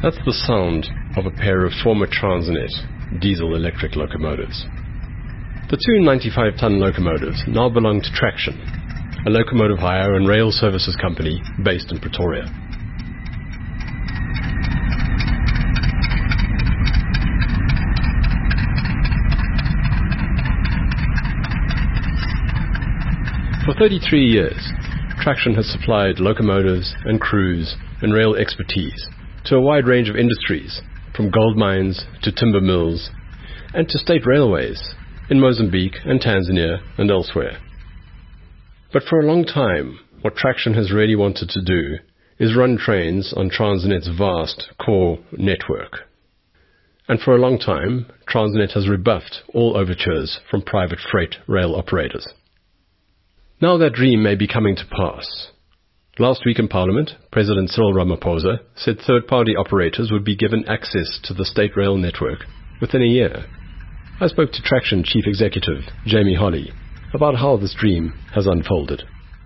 That's the sound of a pair of former Transnet diesel-electric locomotives. The two 95-ton locomotives now belong to Traction, a locomotive hire and rail services company based in Pretoria. For 33 years, Traction has supplied locomotives and crews and rail expertise to a wide range of industries, from gold mines to timber mills, and to state railways in Mozambique and Tanzania and elsewhere. But for a long time, what Traction has really wanted to do is run trains on Transnet's vast core network. And for a long time, Transnet has rebuffed all overtures from private freight rail operators. Now that dream may be coming to pass. Last week in Parliament, President Cyril Ramaphosa said third-party operators would be given access to the state rail network within a year. I spoke to Traction Chief Executive Jamie Holly about how this dream has unfolded.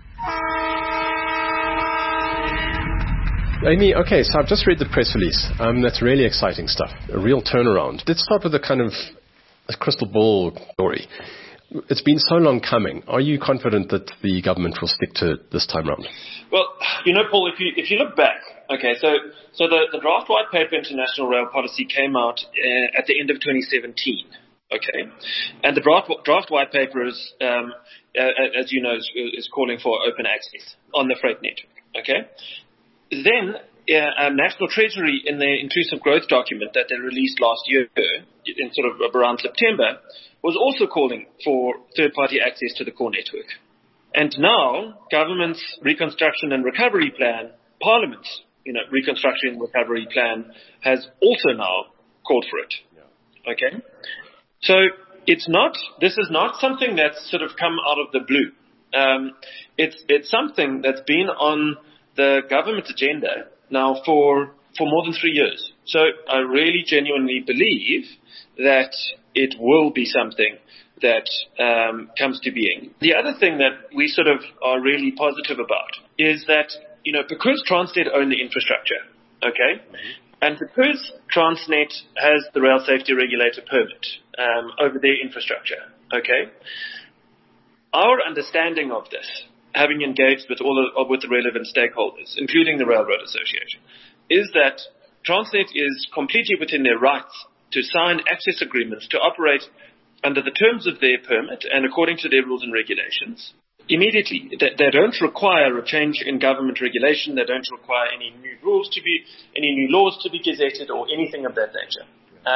Amy, okay, so I've just read the press release. That's really exciting stuff. A real turnaround. Let's start with a kind of a crystal ball story. It's been so long coming. Are you confident that the government will stick to it this time round? Well, Paul, if you look back, okay, so the draft white paper International Rail Policy came out at the end of 2017, okay, and the draft white paper is, as you know, is calling for open access on the freight network, okay. Then National Treasury in their inclusive growth document that they released last year, in sort of around September, was also calling for third-party access to the core network. And now, government's reconstruction and recovery plan, Parliament's reconstruction and recovery plan, has also now called for it. Okay? So this is not something that's sort of come out of the blue. It's something that's been on the government agenda now for more than 3 years. So I really genuinely believe that it will be something that comes to being. The other thing that we sort of are really positive about is that, because Transnet own the infrastructure, okay, and because Transnet has the Rail Safety Regulator permit over their infrastructure, okay, our understanding of this, having engaged with with the relevant stakeholders, including the Railroad Association, is that Transnet is completely within their rights to sign access agreements to operate under the terms of their permit and according to their rules and regulations immediately. They don't require a change in government regulation. They don't require any new laws to be gazetted or anything of that nature.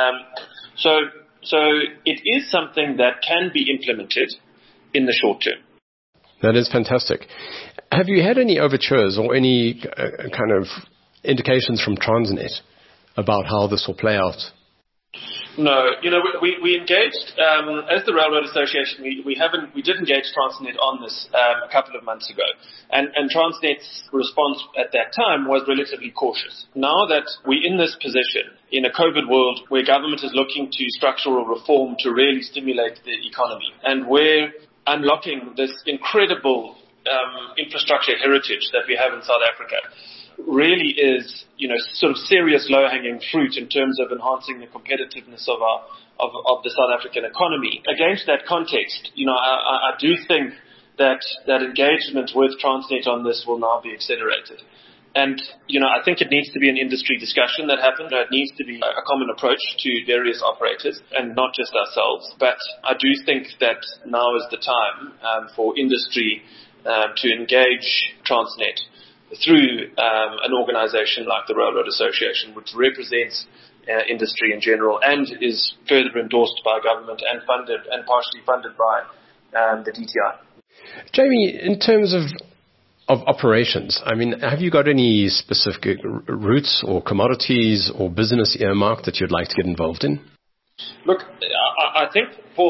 So it is something that can be implemented in the short term. That is fantastic. Have you had any overtures or any kind of indications from Transnet about how this will play out? No, we engaged as the Railroad Association. We did engage Transnet on this a couple of months ago, and Transnet's response at that time was relatively cautious. Now that we're in this position in a COVID world where government is looking to structural reform to really stimulate the economy, and we're unlocking this incredible infrastructure heritage that we have in South Africa, really is, sort of serious low-hanging fruit in terms of enhancing the competitiveness of the South African economy. Against that context, I do think that engagement with Transnet on this will now be accelerated. And, I think it needs to be an industry discussion that happens. It needs to be a common approach to various operators and not just ourselves. But I do think that now is the time for industry to engage Transnet through an organization like the Railroad Association, which represents industry in general and is further endorsed by government and funded and partially funded by the DTI. Jamie, in terms of operations, have you got any specific routes or commodities or business earmark that you'd like to get involved in? Look, I think, Paul,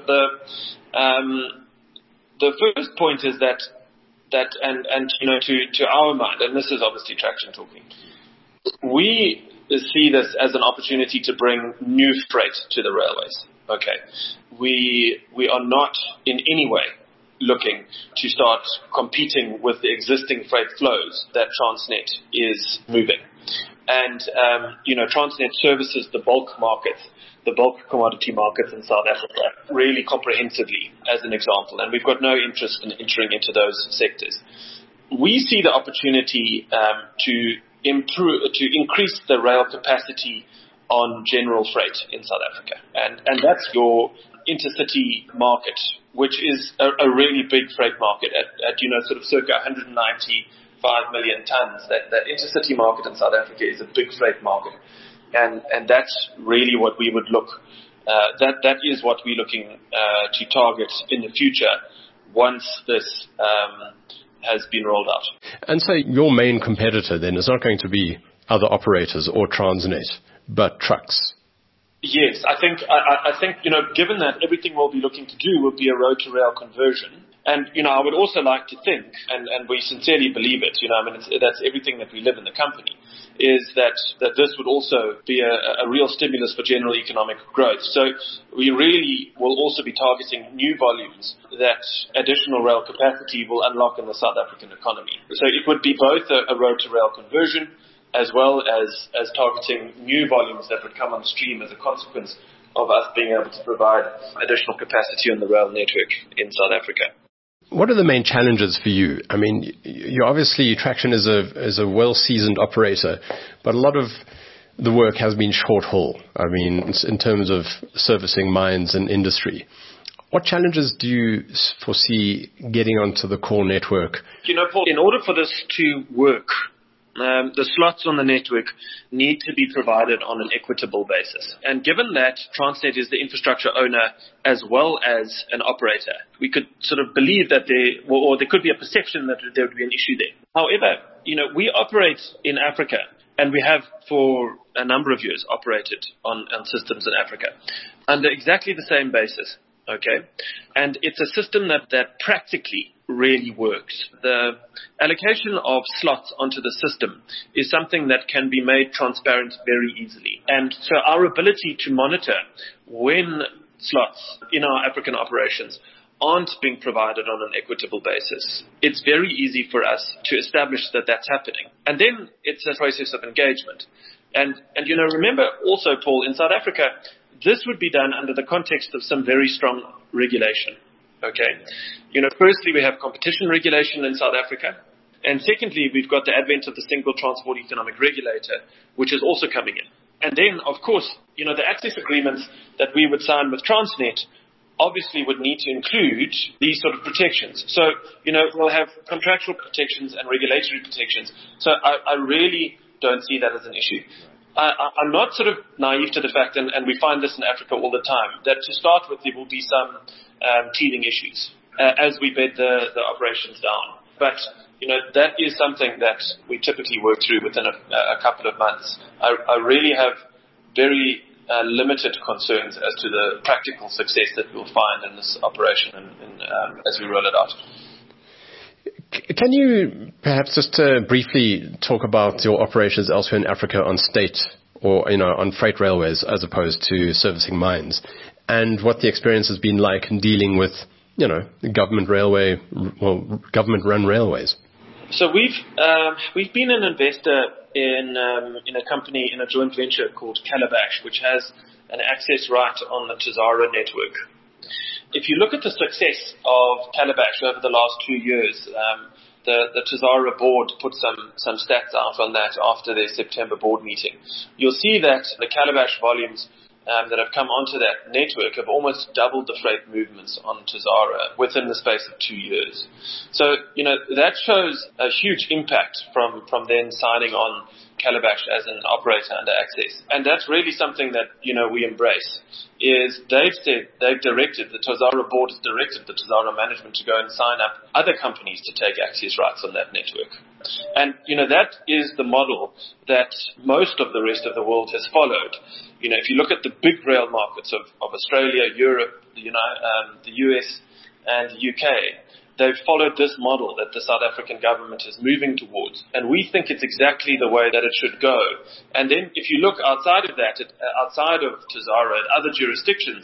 the first point is that to our mind, and this is obviously Traction talking, we see this as an opportunity to bring new freight to the railways. Okay, we are not in any way looking to start competing with the existing freight flows that Transnet is moving. And, Transnet services the bulk markets, the bulk commodity markets in South Africa really comprehensively, as an example. And we've got no interest in entering into those sectors. We see the opportunity to increase the rail capacity on general freight in South Africa. And that's your intercity market, which is a really big freight market at sort of circa 195 million tons. That intercity market in South Africa is a big freight market. And that's really what we would look, that is what we're looking to target in the future once this has been rolled out. And so your main competitor then is not going to be other operators or Transnet, but trucks. Yes, I think given that everything we'll be looking to do will be a road to rail conversion, and I would also like to think, and we sincerely believe it, that's everything that we live in the company, is that this would also be a real stimulus for general economic growth. So we really will also be targeting new volumes that additional rail capacity will unlock in the South African economy. So it would be both a road to rail conversion as well as targeting new volumes that would come on stream as a consequence of us being able to provide additional capacity on the rail network in South Africa. What are the main challenges for you? I mean, you obviously, Traxion is a well-seasoned operator, but a lot of the work has been short haul. I mean, in terms of servicing mines and industry. What challenges do you foresee getting onto the core network? Paul, in order for this to work, the slots on the network need to be provided on an equitable basis. And given that Transnet is the infrastructure owner as well as an operator, we could sort of believe that there could be a perception that there would be an issue there. However, we operate in Africa, and we have for a number of years operated on systems in Africa under exactly the same basis. Okay, and it's a system that practically really works. The allocation of slots onto the system is something that can be made transparent very easily. And so our ability to monitor when slots in our African operations aren't being provided on an equitable basis, it's very easy for us to establish that that's happening. And then it's a process of engagement. And remember also, Paul, in South Africa, this would be done under the context of some very strong regulation. Okay. Firstly, we have competition regulation in South Africa. And secondly, we've got the advent of the single transport economic regulator, which is also coming in. And then, of course, the access agreements that we would sign with Transnet obviously would need to include these sort of protections. So, we'll have contractual protections and regulatory protections. So I really don't see that as an issue. I'm not sort of naive to the fact, and we find this in Africa all the time, that to start with there will be some teething issues as we bed the operations down. But, that is something that we typically work through within a couple of months. I really have very limited concerns as to the practical success that we'll find in this operation as we roll it out. Can you perhaps just briefly talk about your operations elsewhere in Africa on state or, on freight railways as opposed to servicing mines, and what the experience has been like in dealing with, government-run railways? So we've been an investor in a company, in a joint venture called Calabash, which has an access right on the Tazara network. If you look at the success of Calabash over the last 2 years, the Tazara board put some stats out on that after their September board meeting. You'll see that the Calabash volumes that have come onto that network have almost doubled the freight movements on Tazara within the space of 2 years. So, that shows a huge impact from then signing on Calabash as an operator under access. And that's really something that, we embrace, is they've directed, the Tazara board has directed the Tazara management to go and sign up other companies to take access rights on that network. And, that is the model that most of the rest of the world has followed. If you look at the big rail markets of Australia, Europe, the US, and the UK, they've followed this model that the South African government is moving towards. And we think it's exactly the way that it should go. And then if you look outside of that, outside of Tazara and other jurisdictions,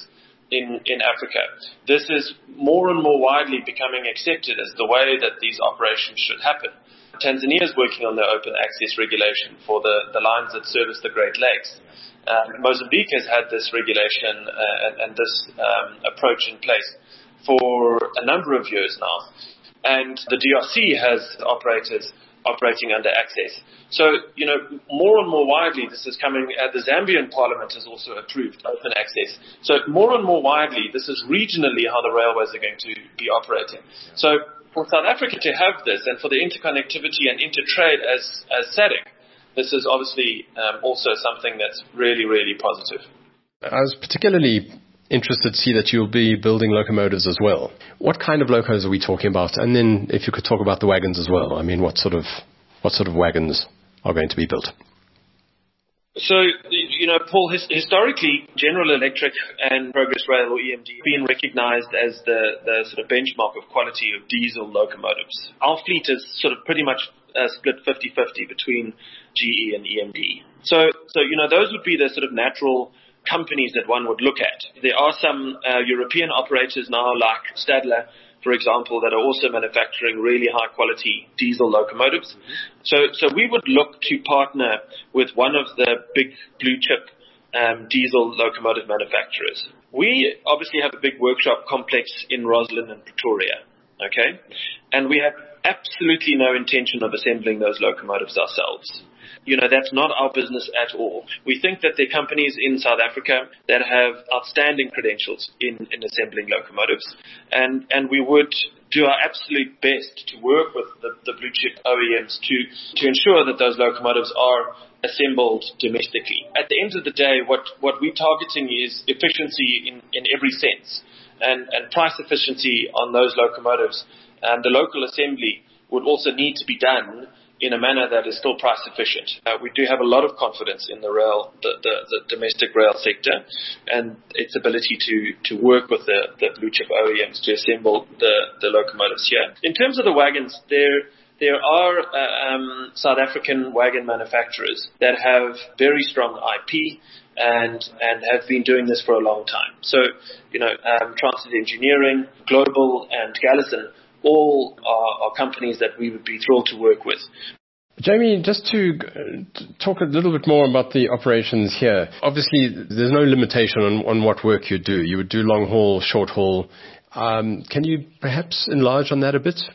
in Africa. This is more and more widely becoming accepted as the way that these operations should happen. Tanzania is working on their open access regulation for the lines that service the Great Lakes. Mozambique has had this regulation and this approach in place for a number of years now. And the DRC has operators operating under access. So, more and more widely this is coming. The Zambian parliament has also approved open access. So more and more widely, this is regionally how the railways are going to be operating. So for South Africa to have this and for the interconnectivity and intertrade as SADC, this is obviously also something that's really, really positive. I was particularly interested to see that you'll be building locomotives as well. What kind of locos are we talking about? And then if you could talk about the wagons as well. I mean, what sort of wagons are going to be built? So, Paul, historically, General Electric and Progress Rail, or EMD, have been recognized as the sort of benchmark of quality of diesel locomotives. Our fleet is sort of pretty much split 50-50 between GE and EMD. So, those would be the sort of natural companies that one would look at. There are some European operators now, like Stadler, for example, that are also manufacturing really high quality diesel locomotives. So we would look to partner with one of the big blue chip diesel locomotive manufacturers. We obviously have a big workshop complex in Roslyn and Pretoria, okay? And we have absolutely no intention of assembling those locomotives ourselves. That's not our business at all. We think that there are companies in South Africa that have outstanding credentials in assembling locomotives, and we would do our absolute best to work with the blue chip OEMs to ensure that those locomotives are assembled domestically. At the end of the day, what we're targeting is efficiency in every sense, and price efficiency on those locomotives. The local assembly would also need to be done in a manner that is still price efficient. We do have a lot of confidence in the domestic rail sector and its ability to work with the blue chip OEMs to assemble the locomotives here. In terms of the wagons, there are South African wagon manufacturers that have very strong IP and have been doing this for a long time. So, Transit Engineering, Global, and Gallison all are companies that we would be thrilled to work with. Jamie, just to talk a little bit more about the operations here. Obviously, there's no limitation on what work you do. You would do long haul, short haul. Can you perhaps enlarge on that a bit?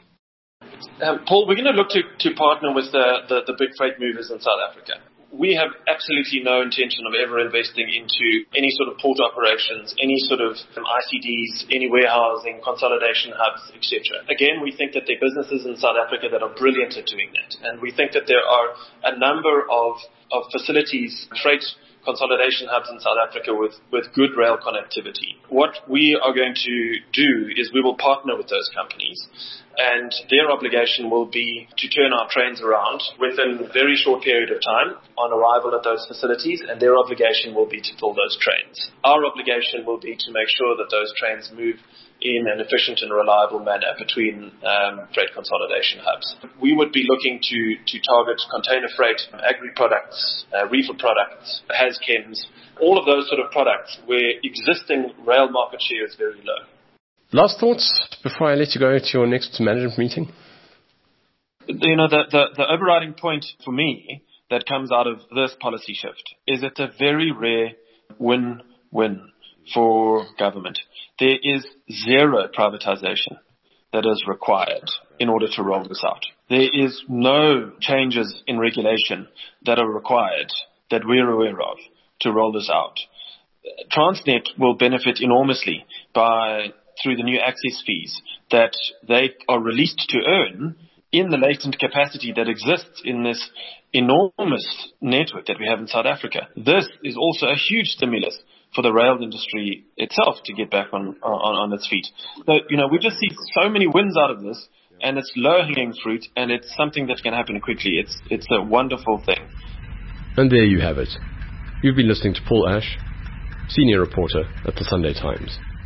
Paul, we're going to look to partner with the big freight movers in South Africa. We have absolutely no intention of ever investing into any sort of port operations, any sort of ICDs, any warehousing, consolidation hubs, etc. Again, we think that there are businesses in South Africa that are brilliant at doing that. And we think that there are a number of facilities, freight consolidation hubs in South Africa with good rail connectivity. What we are going to do is we will partner with those companies, and their obligation will be to turn our trains around within a very short period of time on arrival at those facilities, and their obligation will be to fill those trains. Our obligation will be to make sure that those trains move in an efficient and reliable manner between freight consolidation hubs. We would be looking to target container freight, agri-products, reefer products, HAZChems, all of those sort of products where existing rail market share is very low. Last thoughts before I let you go to your next management meeting? The overriding point for me that comes out of this policy shift is it's a very rare win-win for government. There is zero privatization that is required in order to roll this out. There is no changes in regulation that are required that we're aware of to roll this out. Transnet will benefit enormously through the new access fees that they are released to earn in the latent capacity that exists in this enormous network that we have in South Africa. This is also a huge stimulus for the rail industry itself to get back on its feet. So, we just see so many wins out of this, and it's low-hanging fruit, and it's something that can happen quickly. It's a wonderful thing. And there you have it. You've been listening to Paul Ash, senior reporter at the Sunday Times.